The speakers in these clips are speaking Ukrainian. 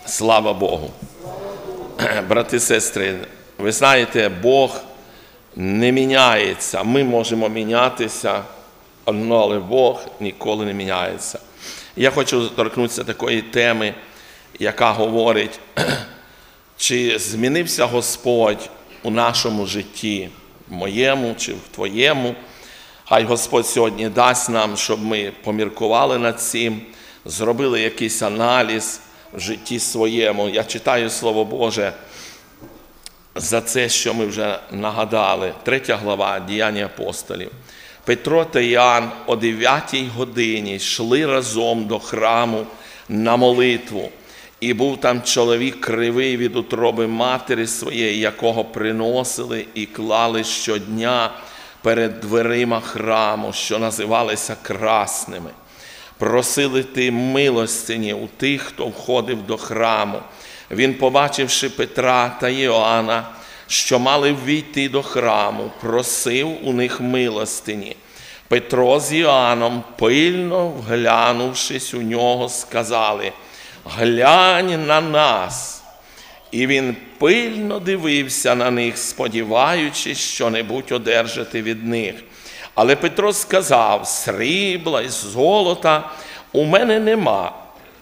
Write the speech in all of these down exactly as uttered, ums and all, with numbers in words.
Слава Богу! Брати і сестри, ви знаєте, Бог не міняється. Ми можемо мінятися, але Бог ніколи не міняється. Я хочу торкнутися такої теми, яка говорить, чи змінився Господь у нашому житті, в моєму чи в твоєму. Хай Господь сьогодні дасть нам, щоб ми поміркували над цим, зробили якийсь аналіз в житті своєму. Я читаю Слово Боже за це, що ми вже нагадали. Третя глава Діяння апостолів. Петро та Іоанн о дев'ятій годині йшли разом до храму на молитву. І був там чоловік кривий від утроби матері своєї, якого приносили і клали щодня перед дверима храму, що називалися Красними. Просили ти милостині у тих, хто входив до храму. Він, побачивши Петра та Іоанна, що мали ввійти до храму, просив у них милостині. Петро з Іоанном, пильно вглянувшись у нього, сказали: «Глянь на нас!» І він пильно дивився на них, сподіваючись що-небудь одержати від них. Але Петро сказав: «Срібла й золота у мене нема,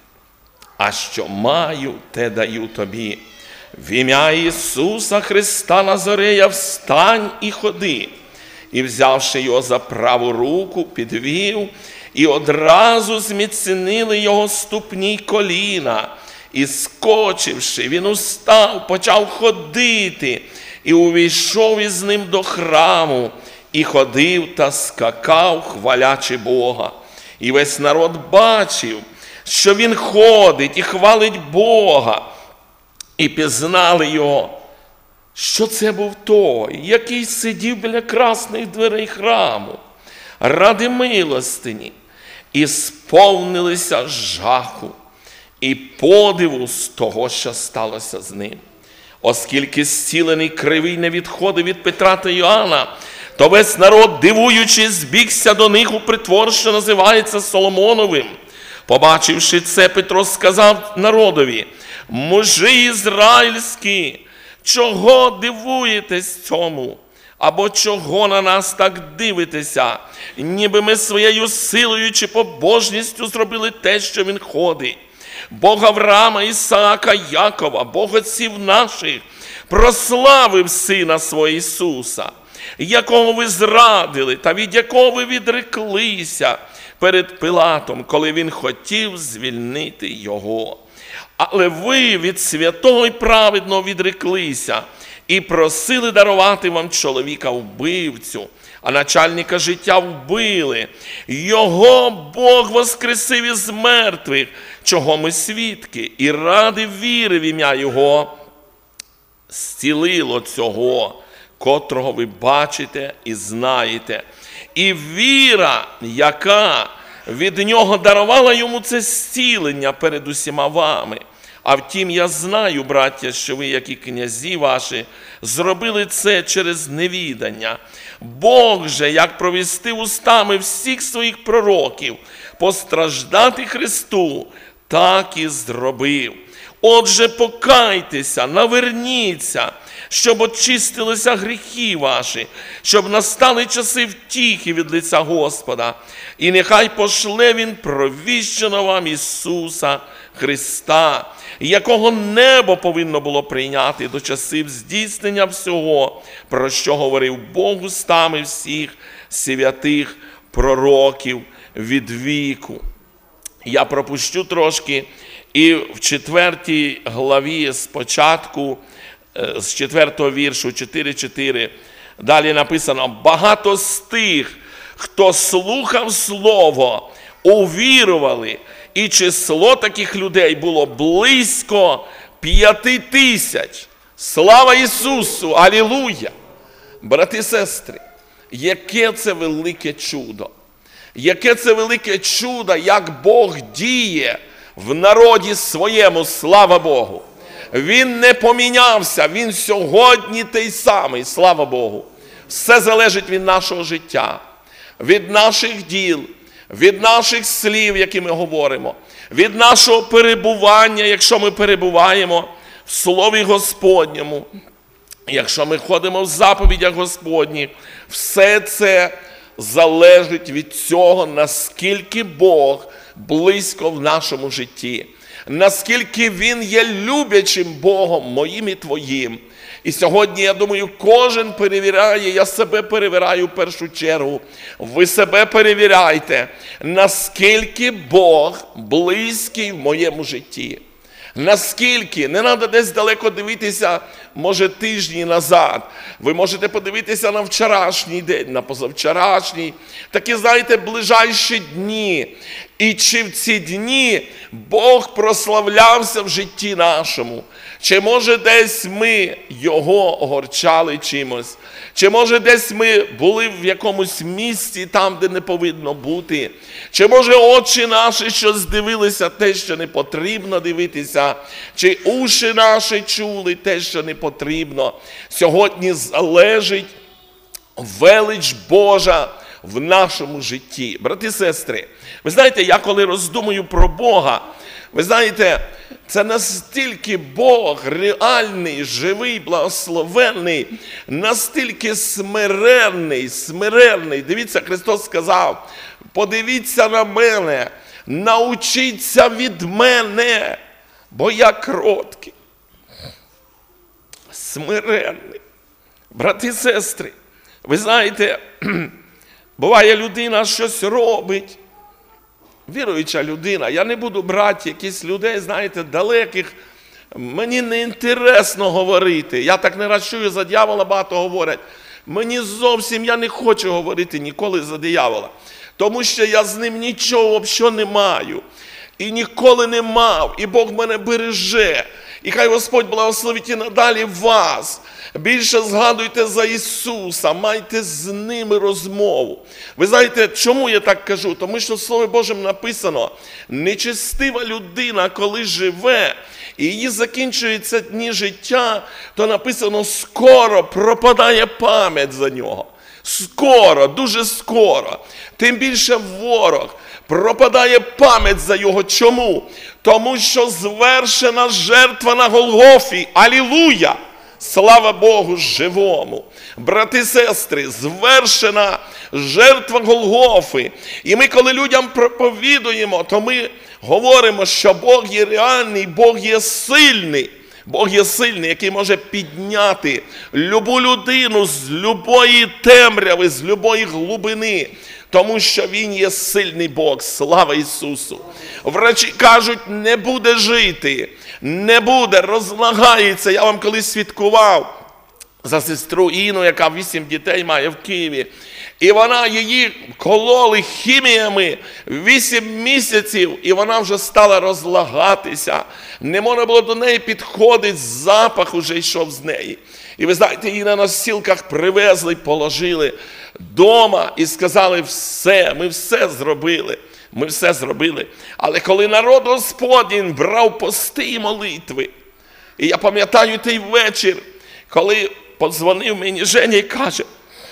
а що маю, те даю тобі. В ім'я Ісуса Христа Назарея встань і ходи». І, взявши його за праву руку, підвів, і одразу зміцнили його ступні й коліна. І, скочивши, він устав, почав ходити, і увійшов із ним до храму, і ходив та скакав, хвалячи Бога. І весь народ бачив, що він ходить і хвалить Бога, і пізнали його, що це був той, який сидів біля красних дверей храму, ради милостині, і сповнилися жаху і подиву з того, що сталося з ним. Оскільки зцілений кривий не відходив від Петра та Іоанна, то весь народ, дивуючись, збігся до них у притвор, що називається Соломоновим. Побачивши це, Петро сказав народові: «Мужі ізраїльські, чого дивуєтесь цьому? Або чого на нас так дивитеся, ніби ми своєю силою чи побожністю зробили те, що він ходить? Бог Авраама, Ісаака, Якова, Бог отців наших, прославив Сина свого Ісуса, якого ви зрадили та від якого ви відреклися перед Пилатом, коли він хотів звільнити його. Але ви від святого і праведного відреклися і просили дарувати вам чоловіка-вбивцю, а начальника життя вбили. Його Бог воскресив із мертвих, чого ми свідки, і ради віри в ім'я Його зцілило цього, котрого ви бачите і знаєте. І віра, яка від Нього дарувала йому це зцілення перед усіма вами. А втім, я знаю, браття, що ви, як і князі ваші, зробили це через невідання. Бог же, як провістив устами всіх своїх пророків постраждати Христу, так і зробив. Отже, покайтеся, наверніться, щоб очистилися гріхи ваші, щоб настали часи втіхи від лиця Господа. І нехай пошле Він провіщено вам Ісуса Христа, якого небо повинно було прийняти до часів здійснення всього, про що говорив Бог устами всіх святих пророків від віку. Я пропущу трошки, і в четвертій главі спочатку, з четвертого віршу, чотири чотири, далі написано: «Багато з тих, хто слухав слово, увірували, і число таких людей було близько п'яти тисяч». Слава Ісусу! Алілуя! Брати і сестри, яке це велике чудо! Яке це велике чудо, як Бог діє в народі своєму, слава Богу! Він не помінявся, Він сьогодні той самий, слава Богу. Все залежить від нашого життя, від наших діл, від наших слів, які ми говоримо. від нашого перебування, якщо ми перебуваємо в Слові Господньому, якщо ми ходимо в заповідях Господніх, все це залежить від цього, наскільки Бог близько в нашому житті, наскільки Він є люблячим Богом моїм і твоїм. І сьогодні, я думаю, кожен перевіряє, я себе перевіряю в першу чергу, ви себе перевіряйте, наскільки Бог близький в моєму житті. Наскільки, не треба десь далеко дивитися, може тижні назад. Ви можете подивитися на вчорашній день, на позавчорашній, такі, знаєте, ближайші дні. І чи в ці дні Бог прославлявся в житті нашому? Чи може десь ми Його огорчали чимось? Чи може десь ми були в якомусь місці, там, де не повинно бути? Чи може очі наші щось дивилися, те, що не потрібно дивитися? Чи уші наші чули те, що не потрібно? Сьогодні залежить велич Божа в нашому житті. Брати і сестри, ви знаєте, я коли роздумую про Бога, ви знаєте, це настільки Бог реальний, живий, благословенний, настільки смиренний, смиренний. Дивіться, Христос сказав, подивіться на мене, научіться від мене, бо я кроткий, смиренний. Брати і сестри, ви знаєте, буває, людина щось робить, віруюча людина, я не буду брати якісь людей, знаєте, далеких, мені не інтересно говорити, я так не раз чую, за дьявола багато говорять, мені зовсім, я не хочу говорити ніколи за диявола, тому що я з ним нічого взагалі не маю, і ніколи не мав, і Бог мене береже, і хай Господь благословить і надалі вас. Більше згадуйте за Ісуса, майте з ними розмову. Ви знаєте, чому я так кажу? Тому що в Слові Божому написано, нечестива людина, коли живе, і її закінчуються дні життя, то написано, скоро пропадає пам'ять за нього. Скоро, дуже скоро. Тим більше ворог. Пропадає пам'ять за його. Чому? Тому що звершена жертва на Голгофі. Алілуя! Слава Богу живому! Брати і сестри, звершена жертва Голгофи. І ми, коли людям проповідуємо, то ми говоримо, що Бог є реальний, Бог є сильний. Бог є сильний, який може підняти любу людину з любої темряви, з любої глибини. Тому що Він є сильний Бог. Слава Ісусу! Врачі кажуть, не буде жити, не буде, розлагається. Я вам колись свідкував за сестру Інну, яка вісім дітей має в Києві. І вона, її кололи хіміями вісім місяців, і вона вже стала розлагатися. Не можна було до неї підходити, запах уже йшов з неї. І ви знаєте, її на носілках привезли, положили дома і сказали, все, ми все зробили, ми все зробили. Але коли народ Господній брав пости і молитви, і я пам'ятаю той вечір, коли подзвонив мені Женя і каже,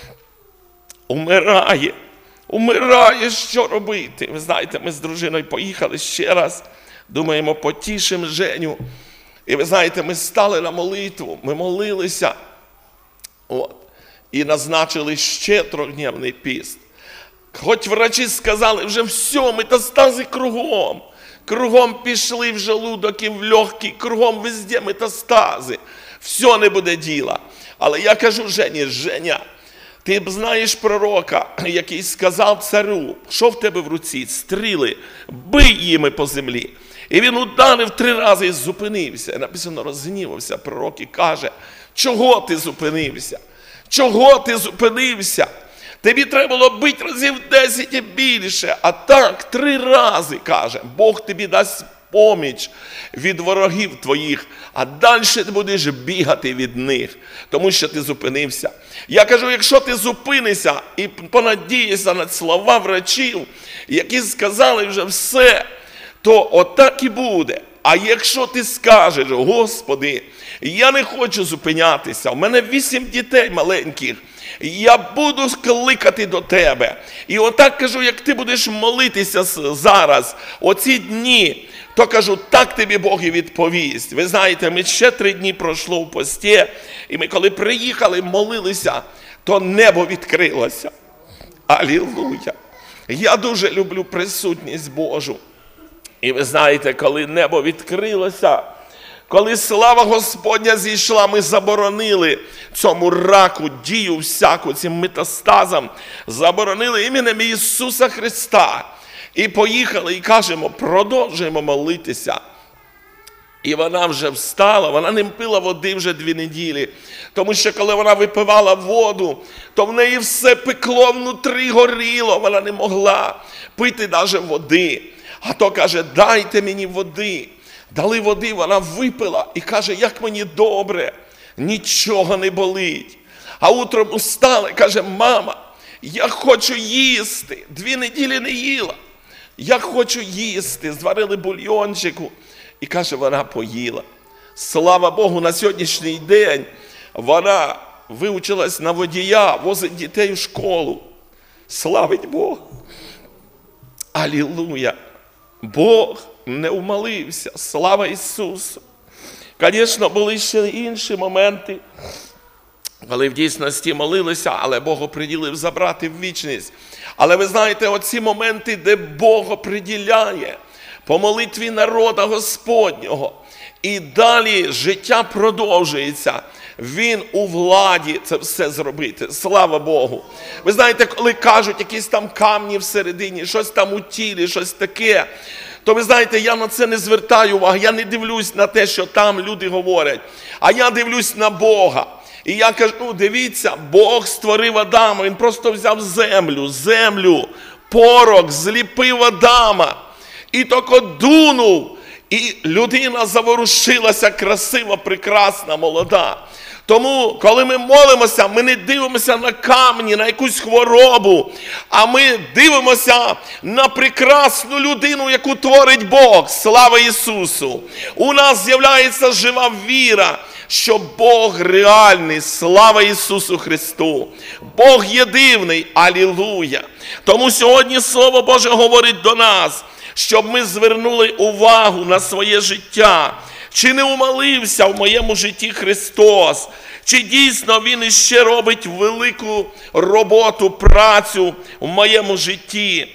умирає, умирає, що робити? Ви знаєте, ми з дружиною поїхали ще раз, думаємо, потішимо Женю. І ви знаєте, ми стали на молитву, ми молилися, от, і назначили ще трьохдневний піст. Хоч врачі сказали, вже все, метастази кругом, кругом пішли в желудок і в легкі, кругом везде метастази, все не буде діла. Але я кажу Жені, Женя, ти б знаєш пророка, який сказав царю, що в тебе в руці? Стріли, бий їми по землі. І він ударив три рази і зупинився. Написано, розгнівався пророк і каже, чого ти зупинився? Чого ти зупинився? Тобі треба було бити разів десять і більше. А так, три рази, каже, Бог тобі дасть поміч від ворогів твоїх, а далі ти будеш бігати від них, тому що ти зупинився. Я кажу, якщо ти зупинишся і понадієшся на слова врачів, які сказали вже все, то отак і буде. А якщо ти скажеш: Господи, я не хочу зупинятися, у мене вісім дітей маленьких, я буду кликати до Тебе. І отак кажу, як ти будеш молитися зараз, оці дні, то кажу, так тобі Бог і відповість. Ви знаєте, ми ще три дні пройшло в пості, і ми коли приїхали, молилися, то небо відкрилося. Алілуя! Я дуже люблю присутність Божу. І ви знаєте, коли небо відкрилося, коли слава Господня зійшла, ми заборонили цьому раку, дію всяку, цим метастазам, заборонили іменем Ісуса Христа. І поїхали, і кажемо, продовжуємо молитися. І вона вже встала, вона не пила води вже дві неділі. Тому що коли вона випивала воду, то в неї все пекло внутрі, горіло, вона не могла пити навіть води. А то каже, дайте мені води. Дали води, вона випила і каже, як мені добре, нічого не болить. А утром устала і каже, мама, я хочу їсти. Дві неділі не їла. Я хочу їсти. Зварили бульйончику. І каже, вона поїла. Слава Богу, на сьогоднішній день вона вивчилась на водія, возить дітей в школу. Славить Бог. Алілуя. Бог не умолився. Слава Ісусу. Звісно, були ще інші моменти, коли в дійсності молилися, але Бог оприділив забрати в вічність. Але ви знаєте, оці моменти, де Бог оприділяє по молитві народа Господнього, і далі життя продовжується, Він у владі це все зробити. Слава Богу. Ви знаєте, коли кажуть якісь там камні всередині, щось там у тілі, щось таке, то ви знаєте, я на це не звертаю уваги, я не дивлюсь на те, що там люди говорять, а я дивлюсь на Бога. І я кажу, ну, дивіться, Бог створив Адама, Він просто взяв землю, землю, порох, зліпив Адама, і тільки дунув, і людина заворушилася, красива, прекрасна, молода. Тому, коли ми молимося, ми не дивимося на камні, на якусь хворобу, а ми дивимося на прекрасну людину, яку творить Бог. Слава Ісусу! У нас з'являється жива віра, що Бог реальний. Слава Ісусу Христу! Бог є дивний. Алілуя! Тому сьогодні Слово Боже говорить до нас, щоб ми звернули увагу на своє життя. Чи не умолився в моєму житті Христос? Чи дійсно Він іще робить велику роботу, працю в моєму житті?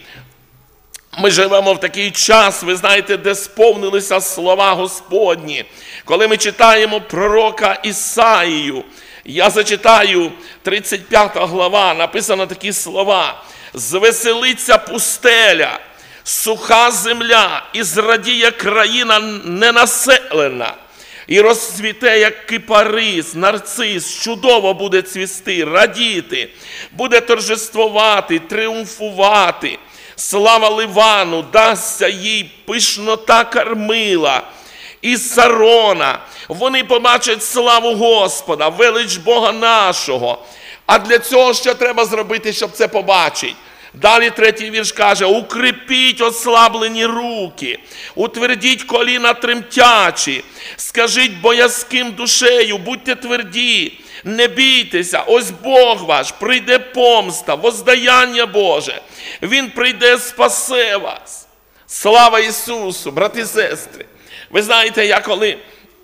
Ми живемо в такий час, ви знаєте, де сповнилися слова Господні. Коли ми читаємо пророка Ісаїю, я зачитаю тридцять п'ята глава, написано такі слова. «Звеселиться пустеля, суха земля, і зрадіє країна ненаселена, і розцвіте, як кипарис, нарцис, чудово буде цвісти, радіти, буде торжествувати, тріумфувати. Слава Ливану, дасться їй пишнота Кармила і Сарона. Вони побачать славу Господа, велич Бога нашого». А для цього що треба зробити, щоб це побачити? Далі третій вірш каже, «Укріпіть ослаблені руки, утвердіть коліна тремтячі, скажіть боязким душею, будьте тверді, не бійтеся, ось Бог ваш, прийде помста, воздаяння Боже, Він прийде, спасе вас». Слава Ісусу, брати і сестри! Ви знаєте, я коли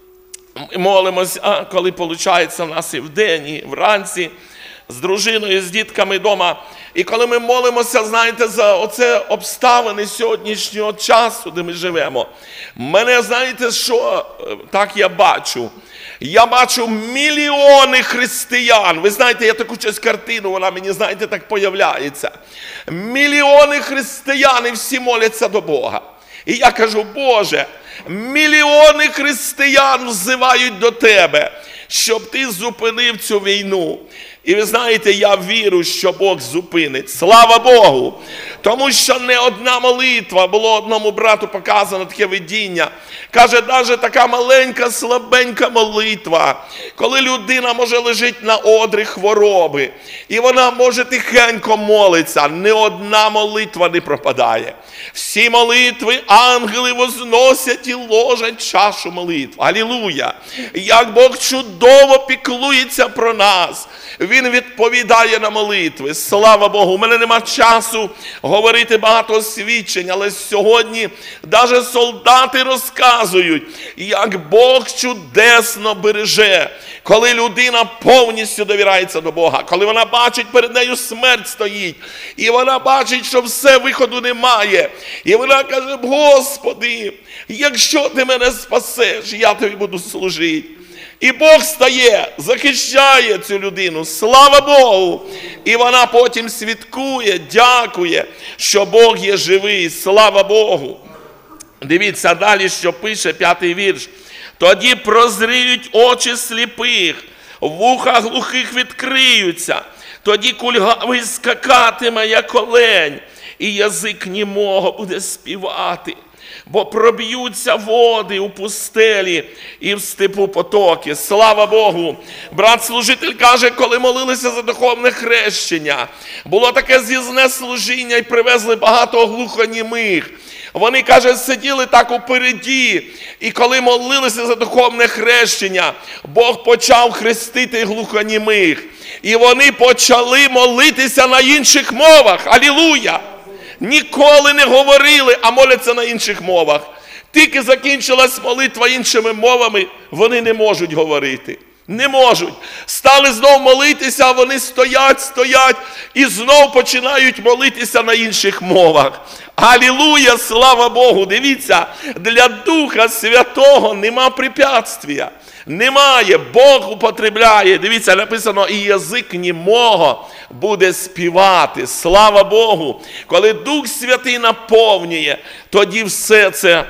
молимося, а коли виходить у нас і вдень, і вранці, з дружиною, з дітками вдома. І коли ми молимося, знаєте, за оце обставини сьогоднішнього часу, де ми живемо, мене, знаєте, що так я бачу? Я бачу мільйони християн. Ви знаєте, я таку щось картину, вона мені, знаєте, так появляється. Мільйони християн, і всі моляться до Бога. І я кажу, Боже, мільйони християн взивають до Тебе, щоб Ти зупинив цю війну. І ви знаєте, я вірю, що Бог зупинить. Слава Богу! Тому що не одна молитва, було одному брату показано таке видіння. Каже, навіть така маленька, слабенька молитва, коли людина може лежить на одрі хвороби, і вона може тихенько молитися, не одна молитва не пропадає. Всі молитви ангели возносять і ложать чашу молитв. Алілуя! Як Бог чудово піклується про нас. Він відповідає на молитви. Слава Богу! У мене нема часу говорити багато свідчень, але сьогодні навіть солдати розказують, як Бог чудесно береже, коли людина повністю довіряється до Бога, коли вона бачить, перед нею смерть стоїть, і вона бачить, що все, виходу немає. І вона каже, Господи, якщо ти мене спасеш, я тобі буду служити. І Бог стає, захищає цю людину, слава Богу! І вона потім свідкує, дякує, що Бог є живий, слава Богу! Дивіться далі, що пише п'ятий вірш. Тоді прозріють очі сліпих, вуха глухих відкриються, тоді кульгавий скакатиме, як олень, і язик німого буде співати. Бо проб'ються води у пустелі і в степу потоки. Слава Богу! Брат-служитель каже, коли молилися за духовне хрещення, було таке з'їзне служіння і привезли багато глухонімих. Вони, каже, сиділи так упереді, і коли молилися за духовне хрещення, Бог почав хрестити глухонімих. І вони почали молитися на інших мовах. Алілуя! Ніколи не говорили, а моляться на інших мовах. Тільки закінчилась молитва іншими мовами, вони не можуть говорити. Не можуть. Стали знов молитися, а вони стоять, стоять і знов починають молитися на інших мовах. Алілуя, слава Богу! Дивіться, для Духа Святого нема препятствия. Немає, Бог употребляє. Дивіться, написано, і язик німого буде співати. Слава Богу! Коли Дух Святий наповнює, тоді все це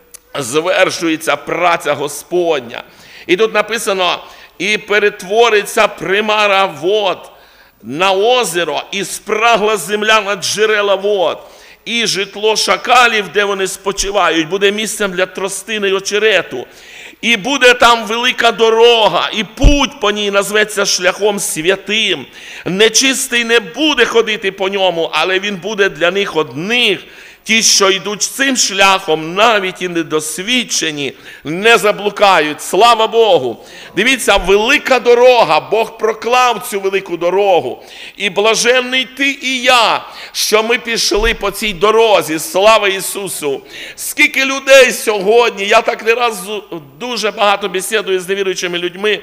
звершується праця Господня. І тут написано, і перетвориться примара вод на озеро, і спрагла земля на джерела вод. І житло шакалів, де вони спочивають, буде місцем для тростини й очерету. І буде там велика дорога, і путь по ній назветься шляхом святим. Нечистий не буде ходити по ньому, але він буде для них одних. Ті, що йдуть цим шляхом, навіть і недосвідчені, не заблукають. Слава Богу! Дивіться, велика дорога, Бог проклав цю велику дорогу. І блаженний ти і я, що ми пішли по цій дорозі. Слава Ісусу! Скільки людей сьогодні, я так не раз дуже багато бесідую з невіруючими людьми,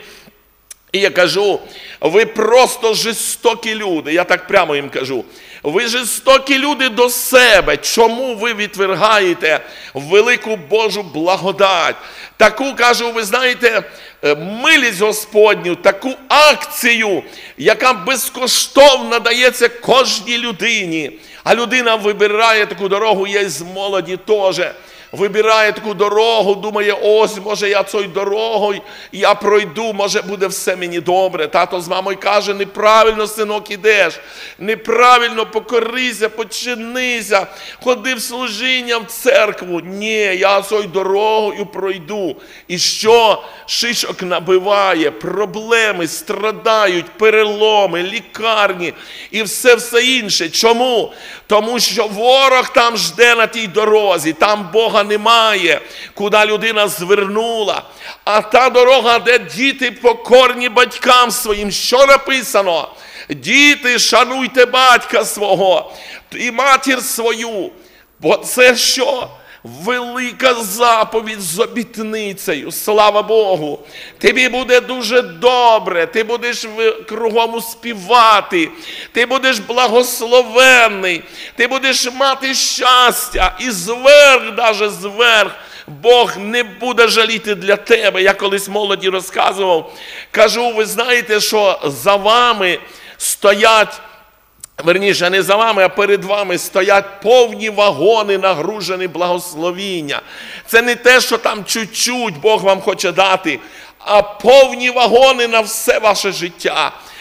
і я кажу, ви просто жорстокі люди, я так прямо їм кажу. Ви жорстокі люди до себе. Чому ви відвергаєте велику Божу благодать? Таку, кажу, ви знаєте, милість Господню, таку акцію, яка безкоштовно дається кожній людині. А людина вибирає таку дорогу, є з молоді теж. Вибирає таку дорогу, думає, ось, може, я цією дорогою, я пройду, може, буде все мені добре. Тато з мамою каже, неправильно, синок, ідеш, неправильно, покорися, починися, ходи в служіння, в церкву. Ні, я цією дорогою пройду. І що? Шишок набиває, проблеми, страдають, переломи, лікарні і все-все інше. Чому? Тому що ворог там жде на тій дорозі, там Бога немає, куди людина звернула. А та дорога, де діти покорні батькам своїм, що написано? Діти, шануйте батька свого і матір свою. Бо це що? Велика заповідь з обітницею. Слава Богу! Тобі буде дуже добре, ти будеш кругом співати, ти будеш благословенний, ти будеш мати щастя. І зверх, даже зверх, Бог не буде жаліти для тебе. Я колись молоді розказував, кажу, ви знаєте, що за вами стоять, верніше, не за вами, а перед вами стоять повні вагони, нагружені благословіння. Це не те, що там чуть-чуть Бог вам хоче дати, а повні вагони на все ваше життя.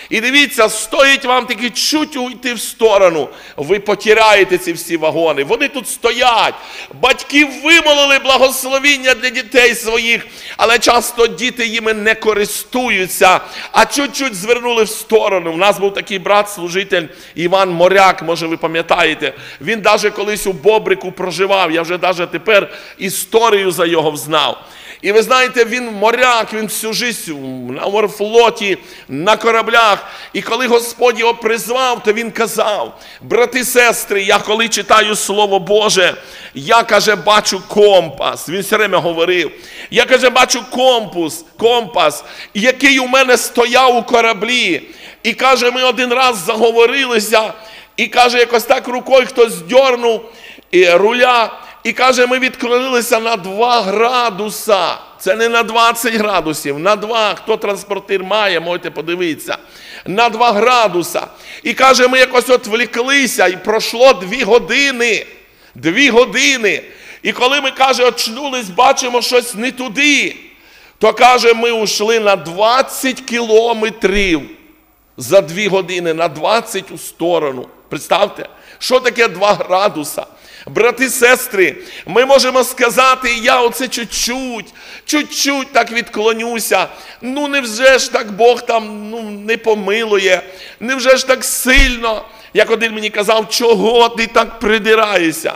І дивіться, стоїть вам таки чуть уйти в сторону, ви потираєте ці всі вагони. Вони тут стоять. Батьки вимолили благословіння для дітей своїх, але часто діти їми не користуються, а чуть-чуть звернули в сторону. У нас був такий брат-служитель Іван Моряк, може ви пам'ятаєте. Він навіть колись у Бобрику проживав, я вже навіть тепер історію за його знав. І ви знаєте, він моряк, він всю життя на морфлоті, на кораблях. І коли Господь його призвав, то він казав: брати, сестри, я коли читаю Слово Боже, я, каже, бачу компас. Він все время говорив. Я, каже, бачу компас, компас, який у мене стояв у кораблі. І, каже, ми один раз заговорилися, і, каже, якось так рукою хтось здьорнув і руля, і, каже, ми відклонилися на два градуса. Це не на двадцять градусів, на два. Хто транспортир має, можете подивитися. На два градуса. І, каже, ми якось отвліклися, і пройшло дві години. Дві години. І коли ми, каже, очнулись, бачимо щось не туди, то, каже, ми ушли на двадцять кілометрів за дві години, на двадцять у сторону. Представте, що таке два градуса? Брати, сестри, ми можемо сказати: я оце чуть-чуть, чуть-чуть так відклонюся. Ну, невже ж так Бог там ну, не помилує? Невже ж так сильно? Як один мені казав: чого ти так придираєшся?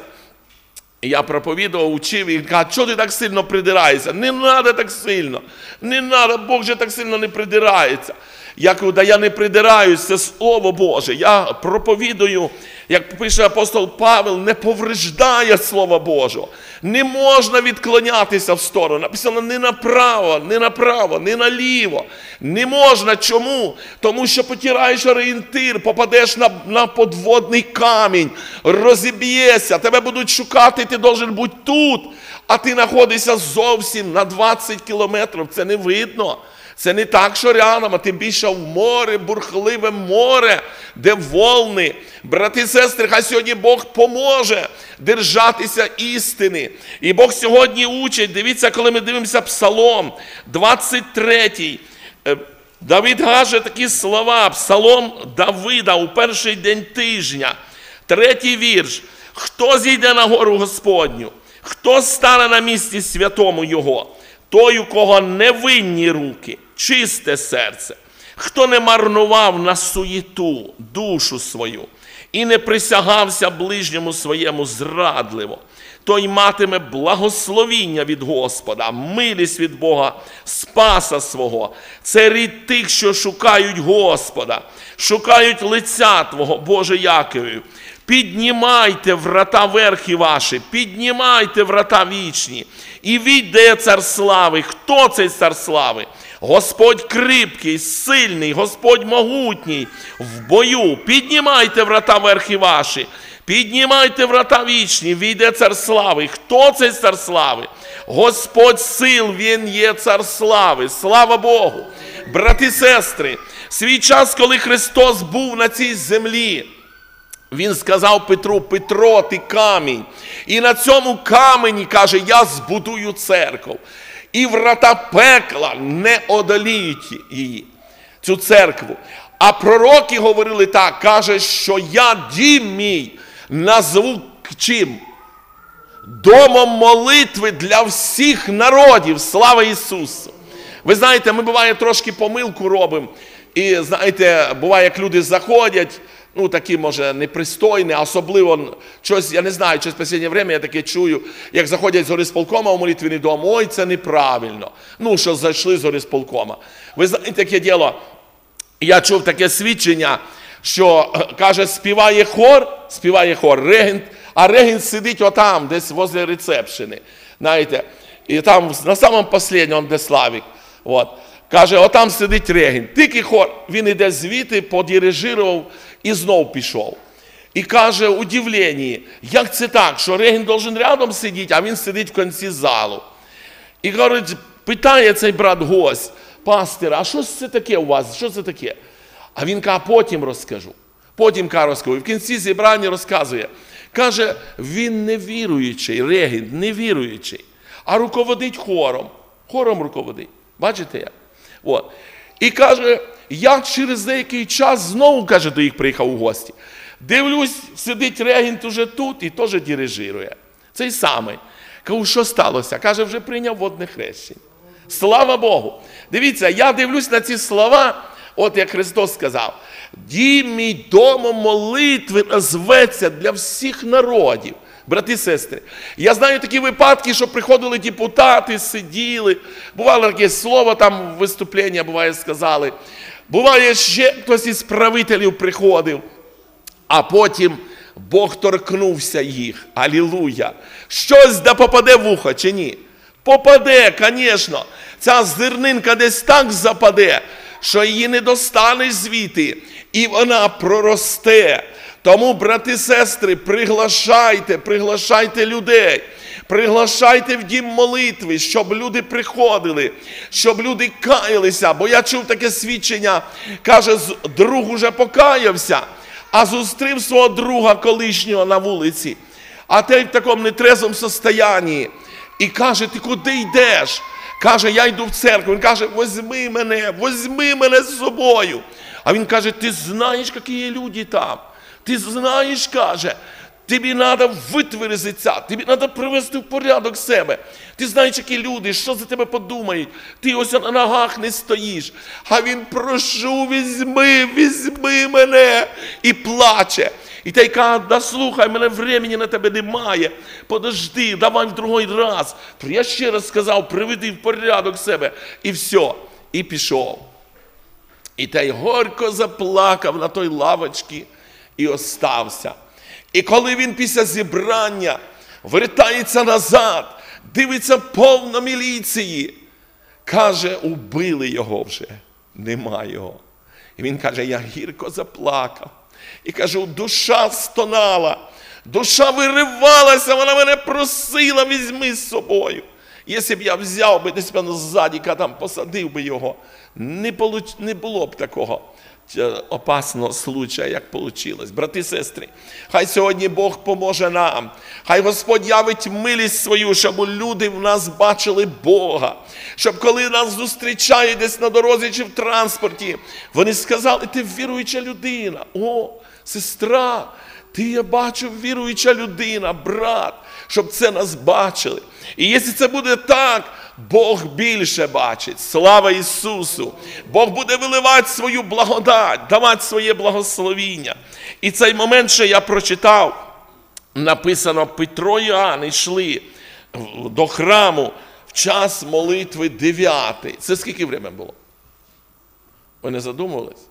І я проповідував, учив, і каже: чого ти так сильно придираєшся? Не треба так сильно, не треба, Бог же так сильно не придирається. Я кажу: да я не придираюсь, це Слово Боже. Я проповідую, як пише апостол Павел, не повреждає Слова Божого. Не можна відклонятися в сторону. Написано: не направо, не направо, не наліво. Не можна. Чому? Тому що потираєш орієнтир, попадеш на, на подводний камінь, розіб'єшся, тебе будуть шукати, ти должен бути тут, а ти знаходишся зовсім на двадцять кілометрів. Це не видно. Це не так, що рядом, а тим більше в море, бурхливе море, де волни. Брати і сестри, хай сьогодні Бог поможе держатися істини. І Бог сьогодні учить. Дивіться, коли ми дивимося Псалом двадцять третій. Давид каже такі слова, Псалом Давида у перший день тижня. Третій вірш. Хто зійде на гору Господню? Хто стане на місці святому Його? Той, у кого невинні руки, чисте серце, хто не марнував на суєту душу свою і не присягався ближньому своєму зрадливо, той матиме благословіння від Господа, милість від Бога, спаса свого. Це рід тих, що шукають Господа, шукають лиця Твого, Боже Яковів. Піднімайте врата верхи ваші, піднімайте врата вічні, і війде цар слави. Хто цей цар слави? Господь кріпкий, сильний, Господь могутній в бою. Піднімайте врата верхи ваші, піднімайте врата вічні, війде цар слави. Хто цей цар слави? Господь сил, він є цар слави. Слава Богу! Брати і сестри, свій час, коли Христос був на цій землі, Він сказав Петру: Петро, ти камінь. І на цьому камені, каже, я збудую церкву. І врата пекла не одоліють її, цю церкву. А пророки говорили так, каже, що я дім мій назву чим? Домом молитви для всіх народів. Слава Ісусу! Ви знаєте, ми, буває, трошки помилку робимо. І, знаєте, буває, як люди заходять, ну, такі, може, непристойні, особливо, щось, я не знаю, через останнє время я таке чую, як заходять з горисполкома в молитвенний дом: ой, це неправильно. Ну, що зайшли з горисполкома. Ви знаєте, таке діло, я чув таке свідчення, що, каже, співає хор, співає хор, регент, а регент сидить отам, десь возле рецепшени, знаєте, і там, на самому останньому, де Славік, от. Каже, отам сидить регент. Тільки хор, він іде звідти, подірижирував і знов пішов. І каже, удивлення, як це так, що регент должен рядом сидіти, а він сидить в кінці залу. І, говорить, питає цей брат-гость: пастир, а що це таке у вас, що це таке? А він каже, потім розкажу. Потім, каже, розкажу. І в кінці зібрання розказує. Каже, він невіруючий, регент, невіруючий, а руководить хором. Хором руководить. Бачите як? От. І каже, я через деякий час знову, каже, до їх приїхав у гості. Дивлюсь, сидить регент уже тут і теж дирижирує. Цей самий. Кажу, що сталося? Каже, вже прийняв водне хрещення. Слава Богу! Дивіться, я дивлюсь на ці слова, от як Христос сказав, «Дім мій домом молитви назветься для всіх народів». Брати і сестри, я знаю такі випадки, що приходили депутати, сиділи, бувало таке слово, там виступлення, буває, сказали. Буває, ще хтось із правителів приходив, а потім Бог торкнувся їх. Алілуя! Щось да попаде в ухо чи ні? Попаде, звісно. Ця зернинка десь так западе, що її не достанеш звідти, і вона проросте. Тому, брати і сестри, приглашайте, приглашайте людей, приглашайте в дім молитви, щоб люди приходили, щоб люди каялися. Бо я чув таке свідчення, каже, друг уже покаявся, а зустрів свого друга колишнього на вулиці, а той в такому нетрезвому стані. І каже, ти куди йдеш? Каже, я йду в церкву. Він каже, возьми мене, возьми мене з собою. А він каже, ти знаєш, які є люди там? Ти знаєш, каже, тобі треба витверезитися, тобі треба привести в порядок себе. Ти знаєш, які люди, що за тебе подумають. Ти ось на ногах не стоїш. А він, прошу, візьми, візьми мене. І плаче. І той каже, да слухай, мене времени на тебе немає. Подожди, давай в другий раз. Я ще раз сказав, приведи в порядок себе. І все. І пішов. І той горько заплакав на той лавочці і остався. І коли він після зібрання вертається назад, дивиться повно міліції, каже, убили його вже, нема його. І він каже, я гірко заплакав. І каже, душа стонала, душа виривалася, вона мене просила, візьми з собою. Якщо б я взяв би десь мене ззаді, там посадив би його, не, получ... не було б такого опасного случая, як вийшло. Брати і сестри, хай сьогодні Бог поможе нам. Хай Господь явить милість свою, щоб люди в нас бачили Бога. Щоб коли нас зустрічають десь на дорозі чи в транспорті, вони сказали, ти віруюча людина. О, сестра, ти, я бачу, віруюча людина, брат, щоб це нас бачили. І якщо це буде так, Бог більше бачить. Слава Ісусу! Бог буде виливати свою благодать, давати своє благословіння. І цей момент, що я прочитав, написано, Петро і Іоанн йшли до храму в час молитви дев'ятий. Це скільки времени було? Ви не задумувались?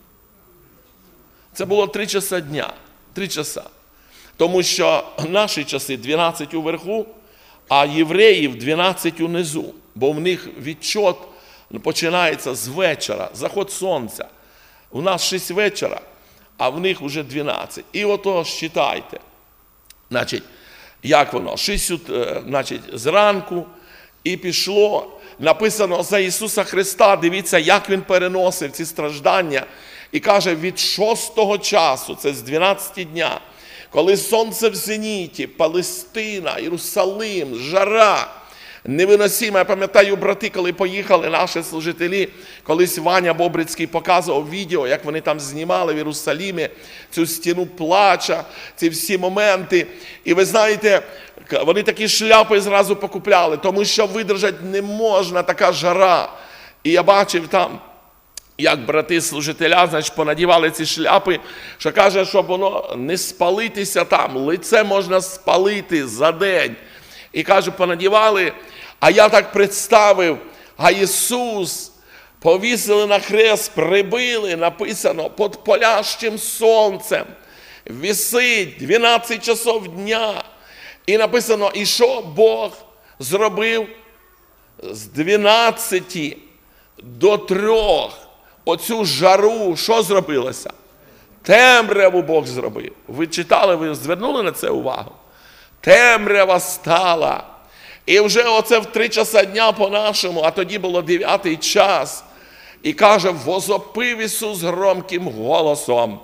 Це було три часа дня. Три часа. Тому що наші часи дванадцять уверху, а євреїв дванадцять унизу. Бо в них відчот починається з вечора, заход сонця. У нас шість вечора, а в них вже дванадцять. І ото считайте. Значить, як воно? шість, значить, зранку і пішло. Написано за Ісуса Христа, дивіться, як Він переносив ці страждання. І каже, від шостого часу, це з дванадцяти дня, коли сонце в зеніті, Палестина, Єрусалим, жара, невиносима. Я пам'ятаю, брати, коли поїхали наші служителі, колись Ваня Бобрицький показував відео, як вони там знімали в Єрусалимі цю стіну плача, ці всі моменти. І ви знаєте, вони такі шляпи зразу покупляли, тому що видержати не можна, така жара. І я бачив там, як брати-служителя, значить, понадівали ці шляпи, що каже, щоб воно не спалитися там, лице можна спалити за день. І каже, понадівали, а я так представив, а Ісус повісили на хрест, прибили, написано, під палящим сонцем, висить дванадцять часов дня. І написано, і що Бог зробив з дванадцяти до трьох. Оцю жару, що зробилося? Темряву Бог зробив. Ви читали, ви звернули на це увагу? Темрява стала. І вже оце в три часа дня по-нашому, а тоді було дев'ятий час. І каже, возопив Ісус громким голосом.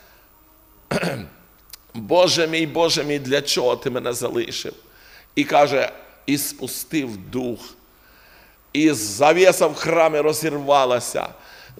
Боже мій, Боже мій, для чого ти мене залишив? І каже, і спустив дух. І завіса в храмі розірвалася.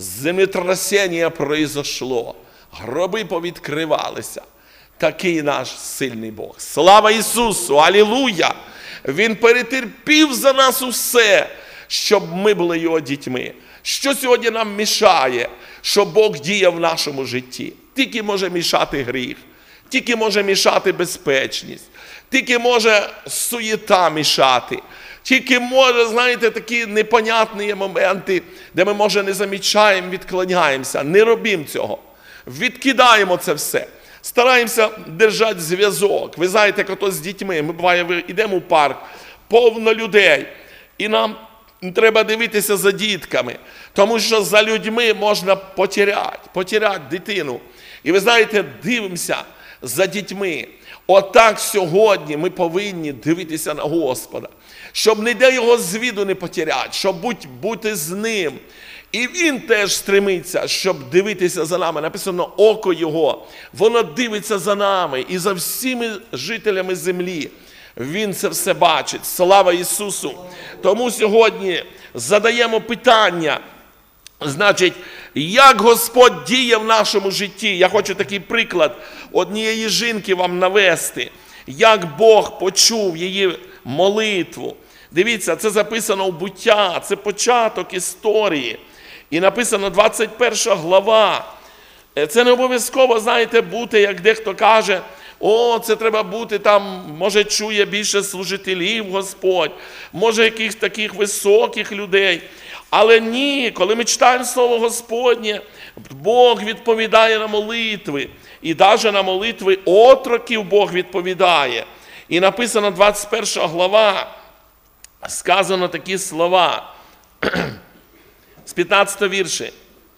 землетрясіння произошло, гроби повідкривалися. Такий наш сильний Бог. Слава Ісусу! Алілуя! Він перетерпів за нас усе, щоб ми були Його дітьми. Що сьогодні нам мішає, щоб Бог діяв в нашому житті? Тільки може мішати гріх, тільки може мішати безпечність, тільки може суєта мішати, тільки може, знаєте, такі непонятні моменти, де ми, може, не замічаємо, відклоняємося. Не робимо цього. Відкидаємо це все. Стараємося держати зв'язок. Ви знаєте, як ото з дітьми. Ми, буває, йдемо в парк, повно людей. І нам треба дивитися за дітками. Тому що за людьми можна потеряти, потеряти дитину. І ви знаєте, дивимося за дітьми. Отак сьогодні ми повинні дивитися на Господа. Щоб ніде Його з виду не потеряти, щоб бути з Ним. І Він теж стремиться, щоб дивитися за нами. Написано, око Його, воно дивиться за нами і за всіми жителями землі. Він це все бачить. Слава Ісусу! Тому сьогодні задаємо питання, значить, як Господь діє в нашому житті. Я хочу такий приклад однієї жінки вам навести. Як Бог почув її молитву. Дивіться, це записано в Буття, це початок історії. І написано двадцять перша глава. Це не обов'язково, знаєте, бути, як дехто каже, о, це треба бути там, може, чує більше служителів Господь, може, якихось таких високих людей. Але ні, коли ми читаємо Слово Господнє, Бог відповідає на молитви. І навіть на молитви отроків Бог відповідає. І написано двадцять перша глава, сказано такі слова. З п'ятнадцятого вірші.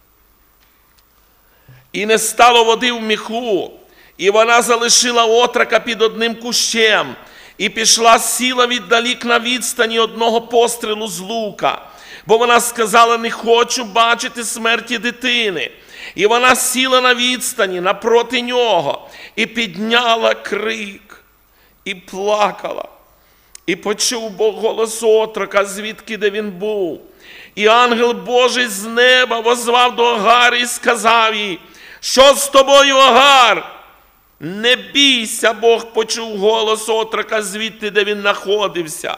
«І не стало води в міху, і вона залишила отрока під одним кущем, і пішла, сіла віддалік на відстані одного пострілу з лука, бо вона сказала, не хочу бачити смерті дитини. І вона сіла на відстані напроти нього, і підняла крик, і плакала. І почув Бог голос отрока, звідки де він був. І ангел Божий з неба воззвав до Агари і сказав їй, що з тобою, Агар? Не бійся, Бог почув голос отрока, звідти, де він знаходився.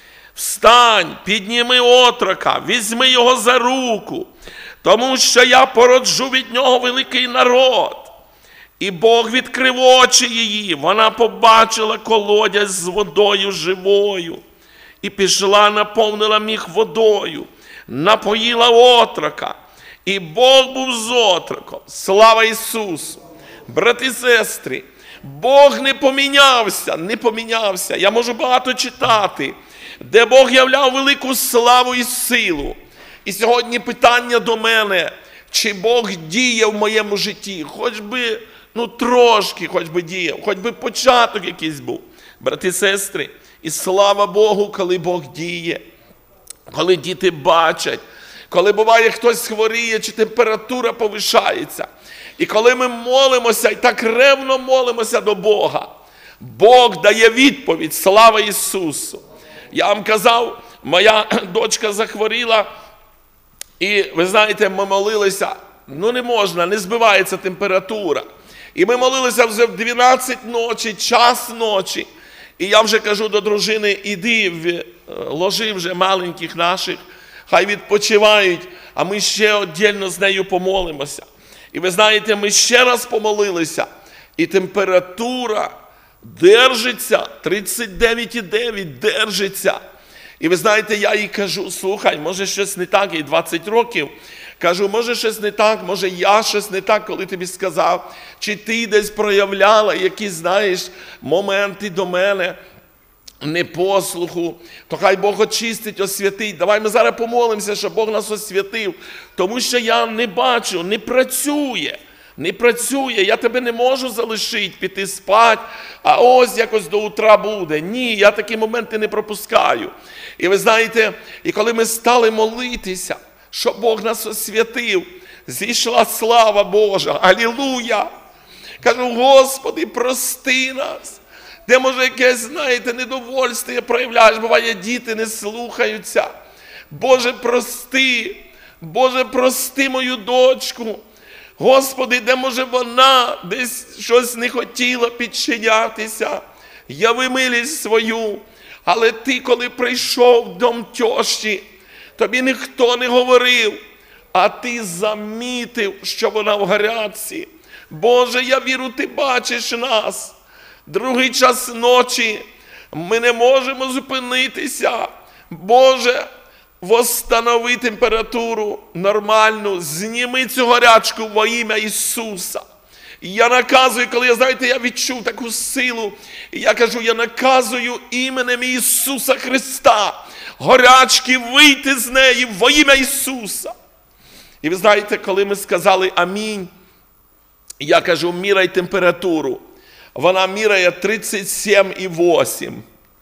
Встань, підніми отрока, візьми його за руку, тому що я породжу від нього великий народ. І Бог відкрив очі її, вона побачила колодязь з водою живою. І пішла, наповнила міх водою, напоїла отрока. І Бог був з отроком. Слава Ісусу! Брати і сестри, Бог не помінявся, не помінявся. Я можу багато читати, де Бог являв велику славу і силу. І сьогодні питання до мене, чи Бог діє в моєму житті, хоч би, ну трошки, хоч би діяв, хоч би початок якийсь був. Брати і сестри, і слава Богу, коли Бог діє, коли діти бачать, коли буває хтось хворіє, чи температура повишається. І коли ми молимося, і так ревно молимося до Бога, Бог дає відповідь, слава Ісусу. Я вам казав, моя дочка захворіла, і ви знаєте, ми молилися, ну не можна, не збивається температура. І ми молилися вже в дванадцять ночі, час ночі. І я вже кажу до дружини, іди, ложи вже маленьких наших, хай відпочивають, а ми ще віддільно з нею помолимося. І ви знаєте, ми ще раз помолилися, і температура держиться, тридцять дев'ять цілих дев'ять держиться. І ви знаєте, я їй кажу, слухай, може щось не так, їй двадцять років, кажу, може щось не так, може я щось не так, коли тобі сказав, чи ти десь проявляла якісь, знаєш, моменти до мене, непослуху, то хай Бог очистить, освятить. Давай ми зараз помолимося, щоб Бог нас освятив, тому що я не бачу, не працює, не працює, я тебе не можу залишити, піти спати, а ось якось до утра буде. Ні, я такі моменти не пропускаю. І ви знаєте, і коли ми стали молитися, щоб Бог нас освятив, зійшла слава Божа, алілуя. Кажу, Господи, прости нас. Де, може, якесь, знаєте, недовольство проявляєш, буває, діти не слухаються. Боже, прости, Боже, прости мою дочку. Господи, де може вона десь щось не хотіла підчинятися. Яви милість свою. Але ти, коли прийшов в дом тьощі, тобі ніхто не говорив, а ти замітив, що вона в гарячці. Боже, я вірю, ти бачиш нас. Другий час ночі ми не можемо зупинитися. Боже, восстанови температуру нормальну, зніми цю гарячку во ім'я Ісуса. І я наказую, коли, я, знаєте, я відчув таку силу, і я кажу, я наказую іменем Ісуса Христа, горячки вийти з неї во ім'я Ісуса. І ви знаєте, коли ми сказали амінь, я кажу, міряй температуру. Вона міряє тридцять сім і вісім.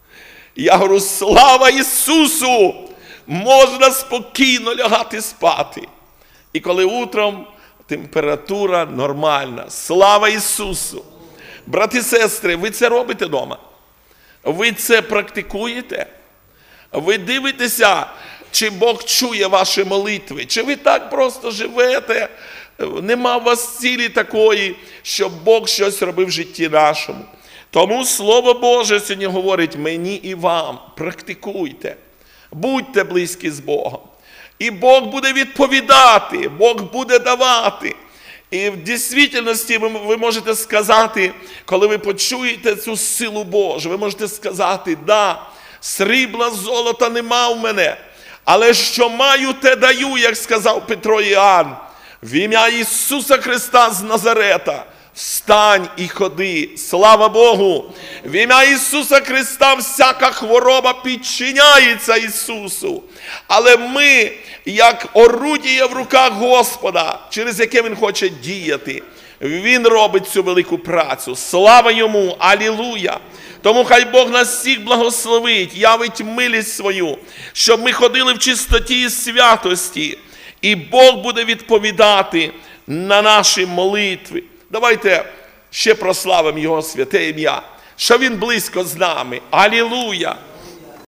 Я говорю, слава Ісусу! Можна спокійно лягати спати. І коли утром температура нормальна. Слава Ісусу! Брати і сестри, ви це робите вдома? Ви це практикуєте? Ви дивитеся, чи Бог чує ваші молитви? Чи ви так просто живете? Нема у вас цілі такої, щоб Бог щось робив в житті нашому. Тому Слово Боже сьогодні говорить мені і вам. Практикуйте. Будьте близькі з Богом. І Бог буде відповідати, Бог буде давати. І в дійсності ви можете сказати, коли ви почуєте цю силу Божу, ви можете сказати, да, срібла, золота нема в мене, але що маю, те даю, як сказав Петро і Іоанн. В ім'я Ісуса Христа з Назарета, встань і ходи. Слава Богу! В ім'я Ісуса Христа всяка хвороба підчиняється Ісусу. Але ми, як орудія в руках Господа, через яке Він хоче діяти, Він робить цю велику працю. Слава Йому! Алілуя! Тому хай Бог нас всіх благословить, явить милість свою, щоб ми ходили в чистоті і святості. І Бог буде відповідати на наші молитви. Давайте ще прославимо Його святе ім'я, що Він близько з нами. Алілуя!